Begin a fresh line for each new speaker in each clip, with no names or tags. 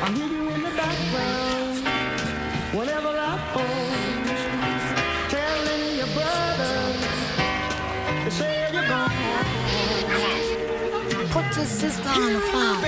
hear you in the background whenever I phone, telling your brothers to say you're gone.
Put your sister on the phone.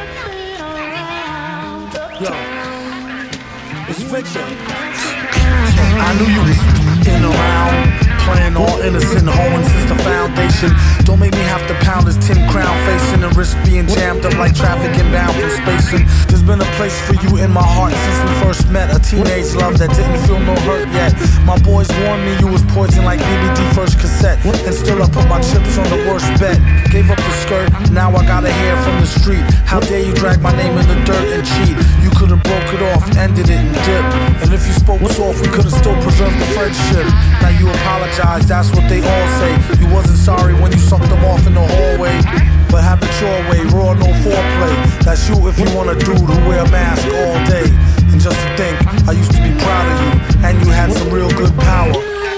Yo, it's Victor. I knew you was in around, playing all innocent, hoeing since the foundation. Don't make me have to pound this 10 crown facing and risk being jammed up like traffic inbound from spacing. There's been a place for you in my heart since we first met. A teenage love that didn't feel no hurt yet. My boys warned me you was poison like BBD first cassette. And still I put my chips on the worst bet. Gave up the skirt, now I gotta hear from the street. How dare you drag my name in the dirt and cheat? You could've broke it off, ended it and dipped. And if you spoke soft, we could've still preserved the friendship. Now you apologize, that's what they all say. You wasn't sorry when you sucked them off in the hallway, but have it your way, raw, no foreplay. That's you if you want a dude who wear a mask all day. And just to think, I used to be proud of you, and you had some real good power.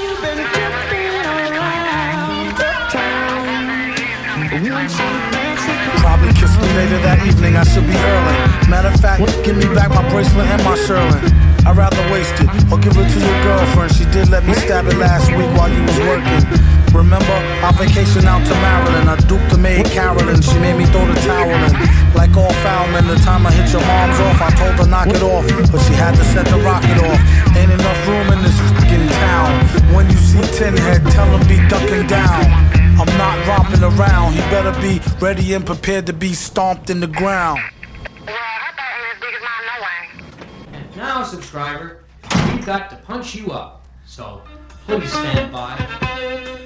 Probably kiss me later that evening, I should be early. Matter of fact, give me back my bracelet and my Sherlin. I'd rather waste it, or give it to your girlfriend. She did let me stab it last week while you was working. Remember, our vacation out to Maryland, I duped the maid Carolyn, she made me throw the towel in. Like all foul men, the time I hit your mom's off, I told her knock it off, but she had to set the rocket off. Ain't enough room in this fucking town. When you see Tin Head, tell him be ducking down. I'm not romping around, he better be ready and prepared to be stomped in the ground.
And now, subscriber, we've got to punch you up, so please stand by.